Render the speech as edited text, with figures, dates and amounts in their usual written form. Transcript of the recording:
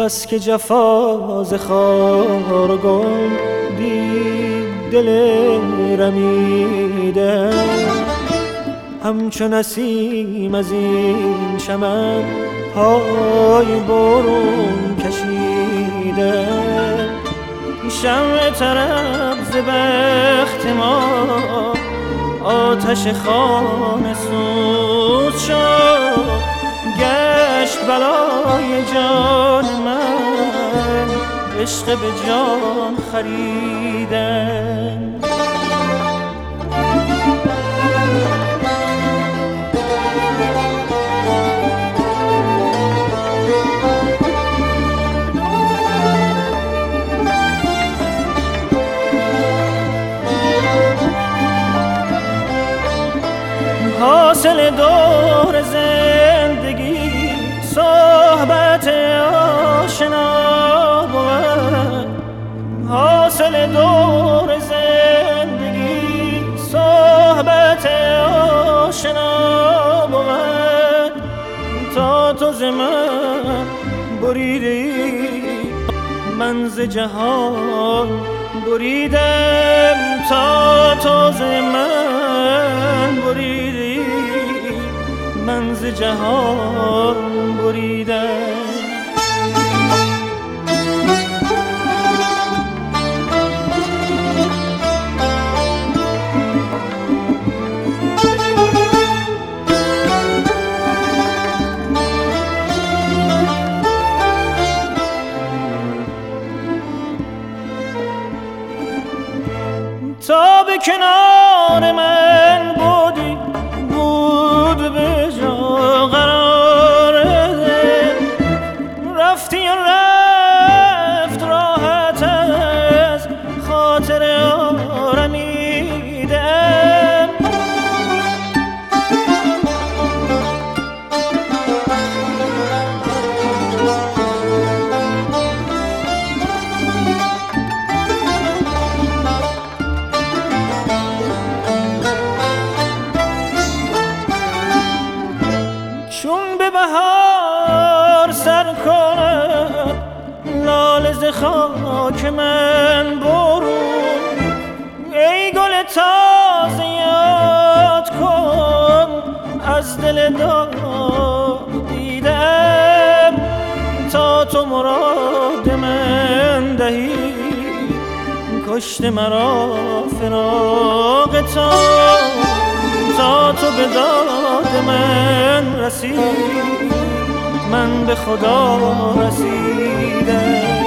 بس که جفاز خار و گل دید دل رمیده، همچو نسیم از این چمن پای برون کشیده. شمع طرب ز بخت ما آتش خانه سوز شد، گشت بلای جان من عشق به جان خریدن. حاصل دور زندگی صحبت آشنا بود، حاصل دور زندگی صحبت آشنا بود. تا تو ز من بریدی من ز جهان بریدم، تا تو ز من بریدی من ز جهان بریدم. تا به کنار من بودی بود به جا قرار ده، رفتی و رفت راحت از خاطر آرمیدم. چون به بهار سر کند لاله ز خاک من برون، ای گل تازه یاد کن از دل داد دیدم. تا تو مراد من دهی کشت مرا فراق تو، تا تو به داد من رسید من به خدا رسیدم.